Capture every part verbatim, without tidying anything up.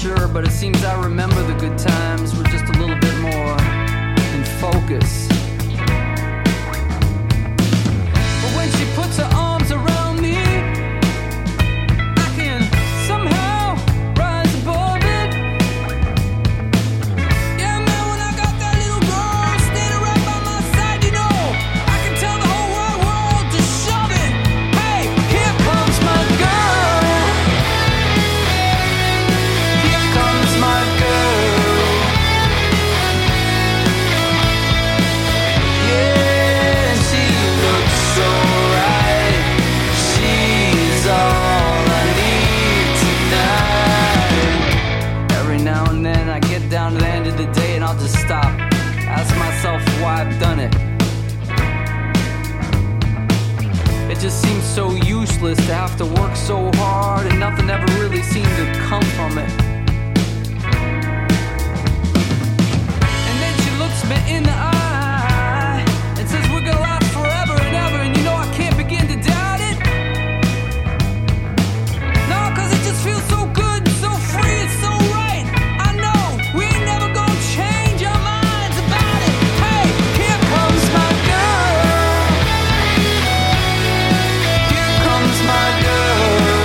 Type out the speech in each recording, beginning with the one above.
sure, but it seems I remember the good times were just a little bit more in focus. But when she puts her arms around me, I can somehow rise above it. Yeah, man, when I got that little girl standing right by my side, you know, I can tell the whole wide world to shove it. Hey, here comes my girl. Here comes my girl. Yeah, she looks so right. She's all I need tonight. Every now and then I get down to the end of the day and I'll just stop, ask myself why I've done it. It just seems so useless to have to work so hard and nothing ever really seemed to come from it. And then she looks me in the eye and says we're gonna last forever and ever, and you know I can't begin to doubt it. No, cause it just feels so good and so free and so right. I know we ain't never gonna change our minds about it. Hey, here comes my girl. Here comes my girl.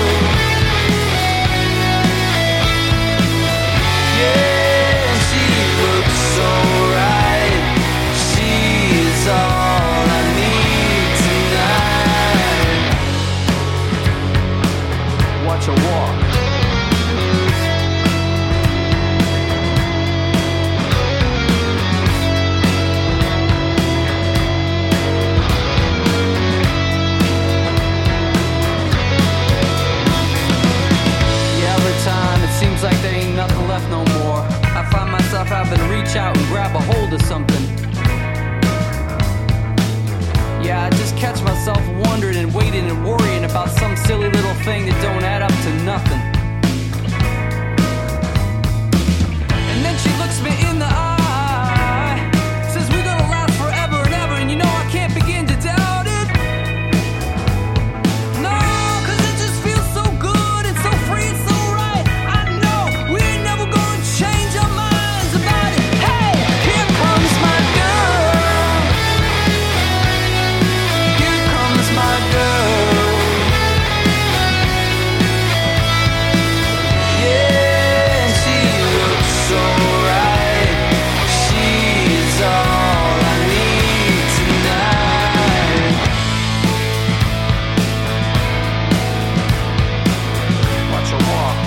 Yeah, she looks so right. She's all I need tonight. Watch her walk. Yeah, over time it seems like there ain't nothing left no more. I find myself having to reach out and grab a hold of something. Yeah, I just catch myself wondering and waiting and worrying about some silly little thing that don't add up to nothing. And then she looks me in the eye, says we're gonna last forever and ever, and you know I can't begin to doubt it. No, cause it just feels so good and so free and so right. I know we ain't never gonna change our minds about it. Hey, here comes my girl. Here comes my girl. Yeah, she looks so right. She's all I need tonight. Watch her walk.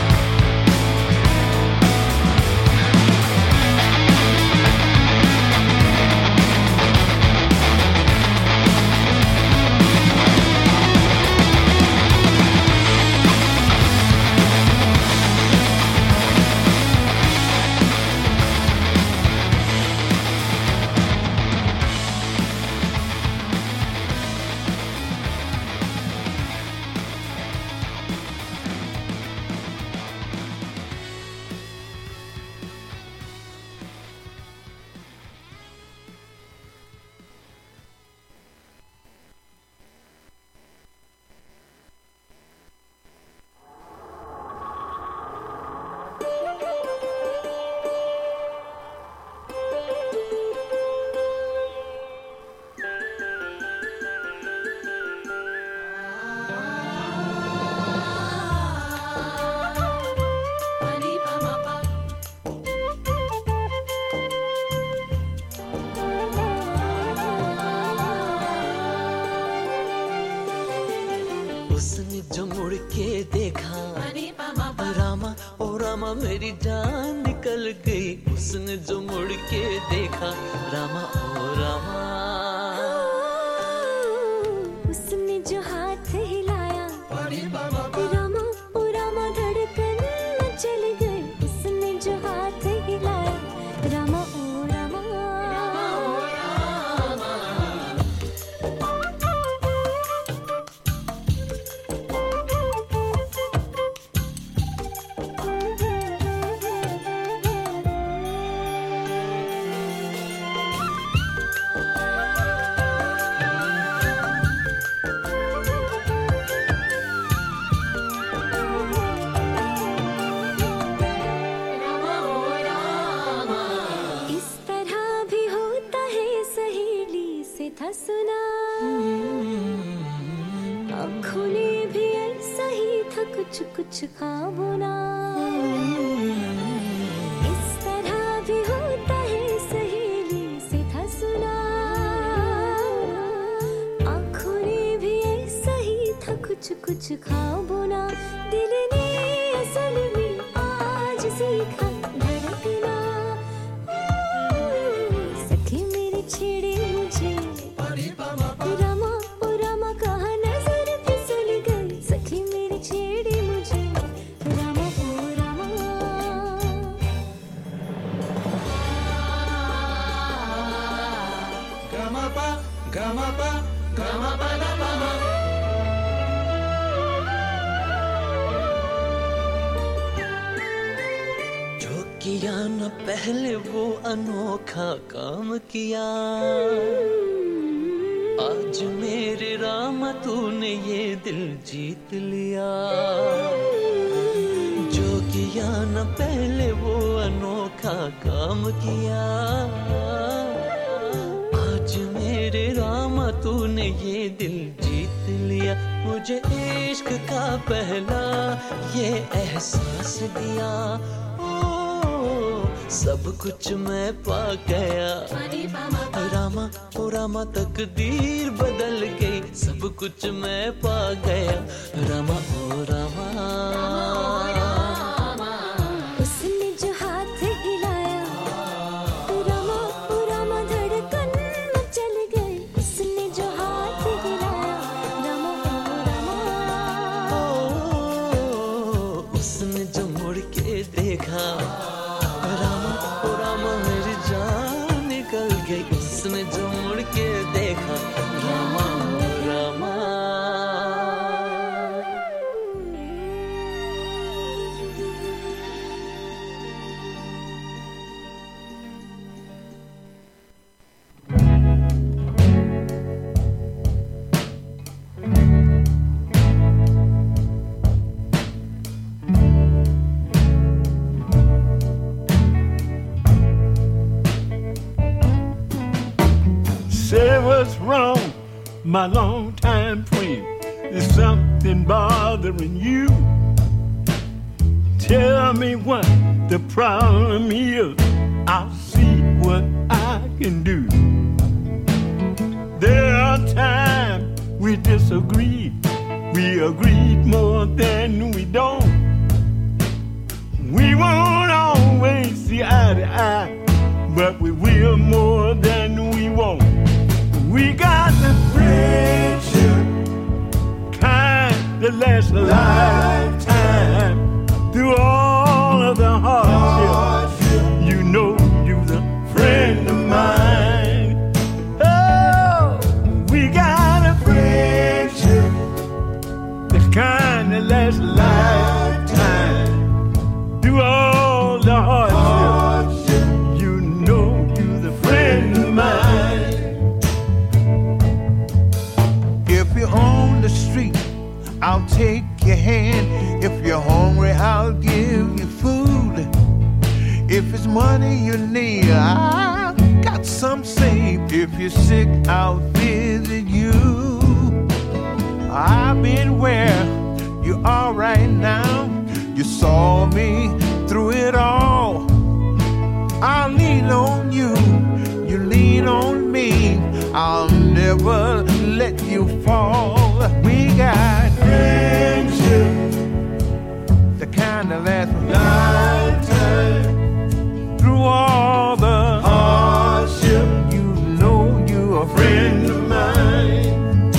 उसने जो मुड़ के देखा रामा ओ रामा मेरी जान निकल गई। उसने जो मुड़ के देखा रामा ओ रामा। उसने जो हाथ हिलाया रामा ओ रामा धड़कन चल गई। उसने जो हाथ हिलाया रामा ओ रामा। कुछ ख्वाबों ना इस तरह भी होता है सहेली से था सुना आँखों ने भी ऐसा ही था कुछ कुछ ख्वाबों ना दिल ने असल में आज सीखा धड़कना सखी मेरी छेड़े मुझे रामा ओ रामा कहाँ नजर फिसल गई सखी मेरी छेड़े मुझे रामा ओ Rama Gama pa, gama pa, gama pa da pa ma. जो किया न पहले वो अनोखा काम किया आज मेरे रामा तूने ये दिल जीत लिया जो किया न पहले वो अनोखा काम किया आज मेरे रामा तूने ये दिल जीत लिया मुझे इश्क का पहला ये एहसास दिया सब कुछ मैं पा गया रामा ओ रामा तकदीर बदल गई सब कुछ मैं पा गया रामा ओ रामा उसने जो हाथ हिलाया रामा ओ रामा धड़कन मचल गई उसने जो हाथ हिलाया रामा ओ रामा उसने जो मुड़ के देखा रामा ओ रामा मेरी जान निकल गई उसने जो मुड़ के देखा रामा ओ Rama Say what's wrong, my longtime friend. Is something bothering you? Tell me what the problem is. I'll see what I can do. There are times we disagree. We agreed more than we don't. We won't always see eye to eye, but we will more than we won't. We got the friendship, kind that lasts a lifetime. Through all of the hardship, you know you're the friend of mine. Oh, we got a friendship, the kind that lasts a lifetime. Through all the hardship, you know you're the friend of mine. If you're on the street, I'll take your hand. If you're hungry, I'll give you food. If it's money you need, I got some saved. If you're sick, I'll visit you. I've been where you are right now. You saw me through it all. I'll lean on you, you lean on me. I'll never let you fall. We got friendship, the kind that lasts a lifetime. Through all the hardship, you know you're a friend of mine.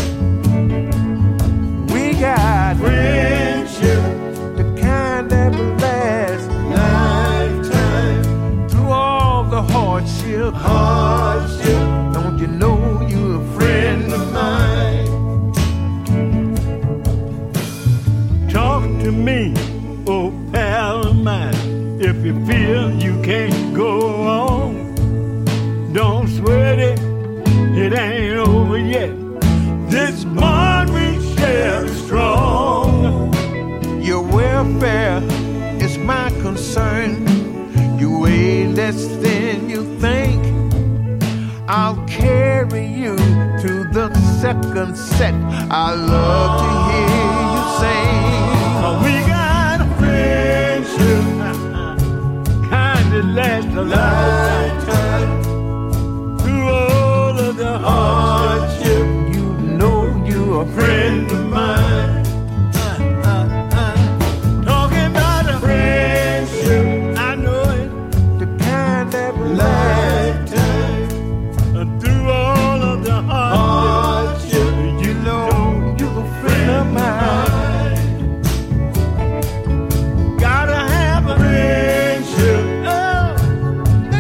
We got friendship, the kind that will last a lifetime. Through all the hardship, hardship, don't you know you're a friend of mine? Talk to me, oh pal of mine. If you feel you can't go on, don't sweat it, it ain't over yet. This bond we share is strong. Your welfare is my concern. You weigh less than you think. I'll carry you to the second set. I love to hear you sing. We got a lifetime. Through all of the hardship, you know you're a friend of mine. Uh, uh, uh. Talking about a friendship, I know it. The kind that will Lifetime. Uh, Through all of the hardship, you know you're a friend of mine. Gotta have a friendship. Oh,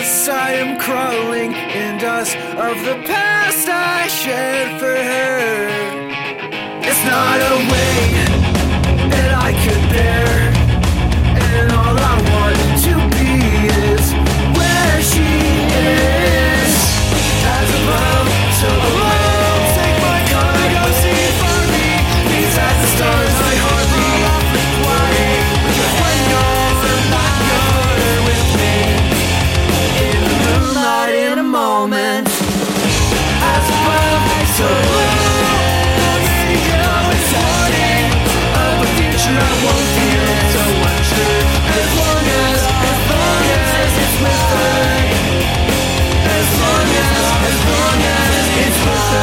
Yes, I am crawling in dust of the past I shed for her. It's not a weight that I could bear, and all I want to be is where she is. As above, so below, take my car, go see for me. These as the stars, my heart beat off the flying. When you're not, you're with me. In the moonlight, in a moment. As above, so below, take always wanting of a future I won't feel so unsure. As long as, as long as it's with her. As long as, as long as it's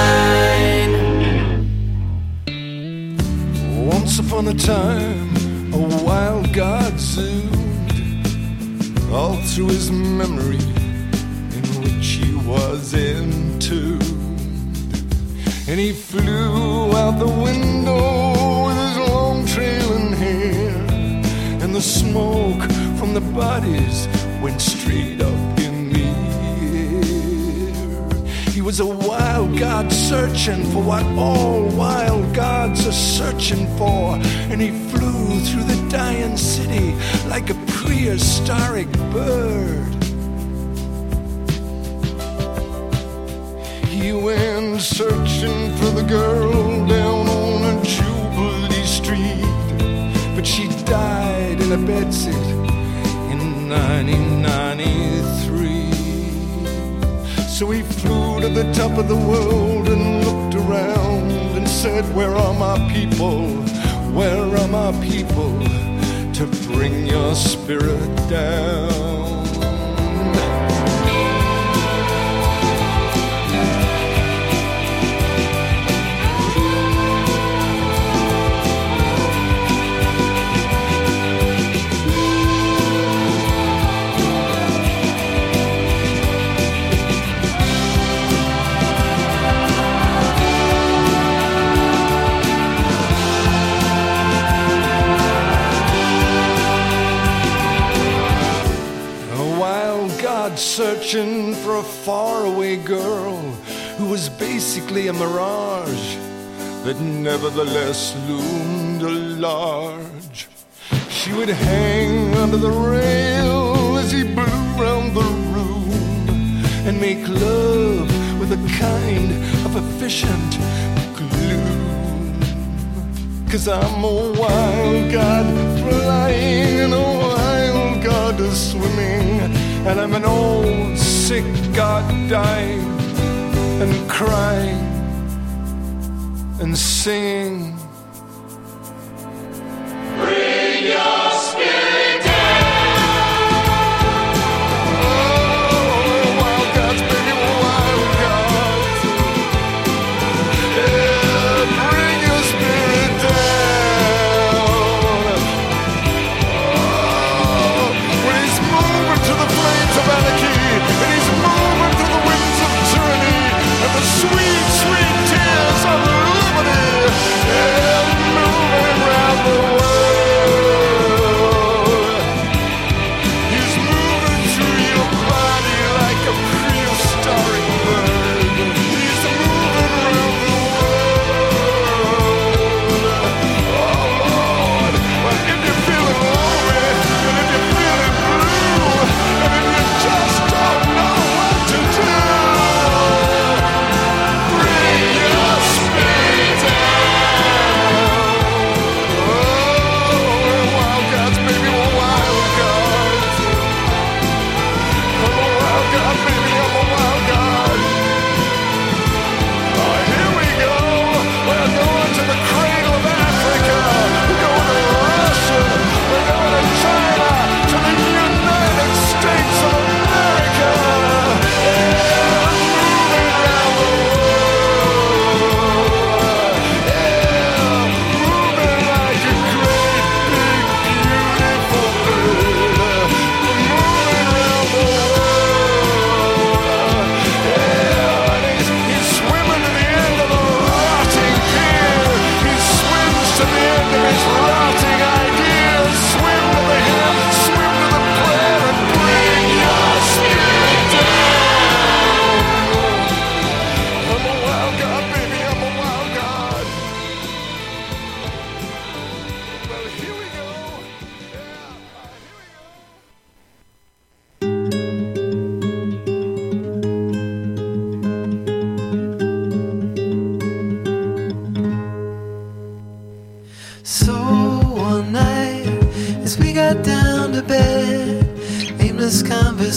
mine. Once upon a time, a wild god zoomed all through his memory, in which he was entombed. And he flew out the window with his long trailing hair, and the smoke from the bodies went straight up in the air. He was a wild god searching for what all wild gods are searching for, and he flew through the dying city like a prehistoric bird. He went searching for the girl down on a Jubilee Street, but she died in a bedsit in nineteen ninety-three. So he flew to the top of the world and looked around and said, where are my people? Where are my people to bring your spirit down? Searching for a faraway girl who was basically a mirage that nevertheless loomed large. She would hang under the rail as he blew round the room and make love with a kind of efficient gloom. 'Cause I'm a wild god flying and a wild god swimming, and I'm an old sick god dying and crying and singing. Bring your spirit down. Oh, wild gods, baby, wild gods. Yeah, bring your spirit down. Oh, when he's moving to the flames of anarchy, and he's moving through the winds of tyranny, and the sweet, sweet tears of liberty. Yeah.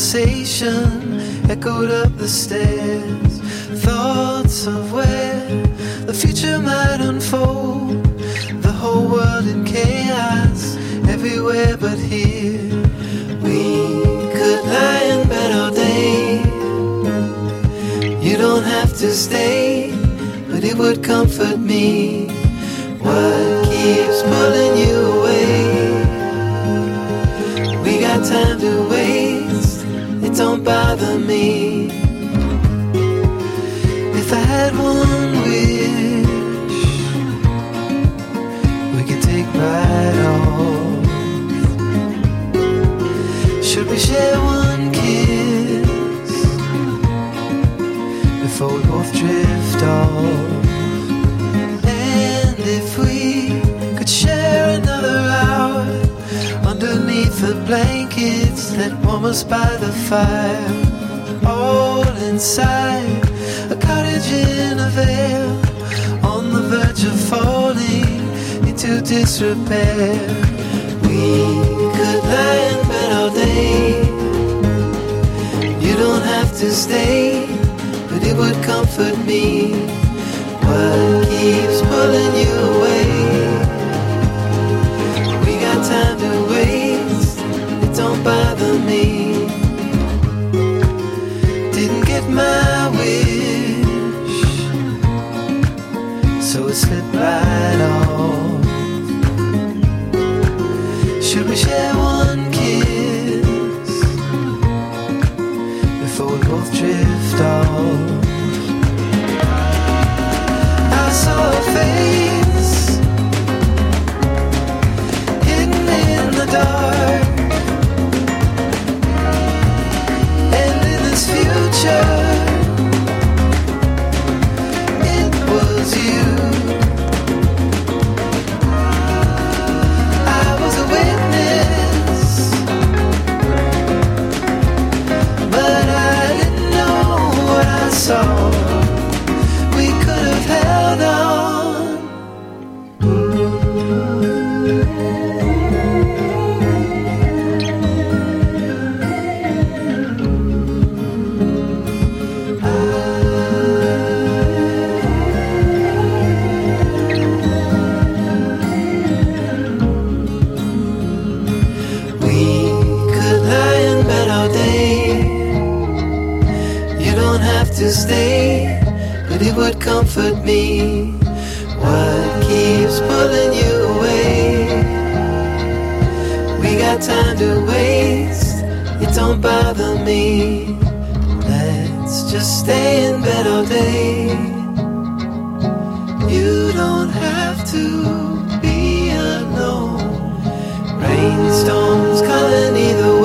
conversation echoed up the stairs. Thoughts of where the future might unfold. The whole world in chaos, everywhere but here. We could lie in bed all day. You don't have to stay, but it would comfort me. What keeps pulling you away? We got time to waste, it don't bother me. If I had one wish, we could take right off. Should we share one kiss before we both drift off? And if we could share another hour underneath the blankets that warm us by the fire, all inside a cottage in a vale, on the verge of falling into disrepair. We could lie in bed all day. You don't have to stay, but it would comfort me. What keeps pulling you away? We got time to waste, it don't bother me. Didn't get my wish, so it slipped right off. Should we share one kiss before we both drift off? I saw a face hidden in the dark, and in this future it was you. I was a witness, but I didn't know what I saw. We could have held on. We could lie in bed all day. You don't have to stay, but it would comfort me. What keeps pulling you away? We got time to waste, it don't bother me. Let's just stay in bed all day. You don't have to be alone. Rainstorms coming either way.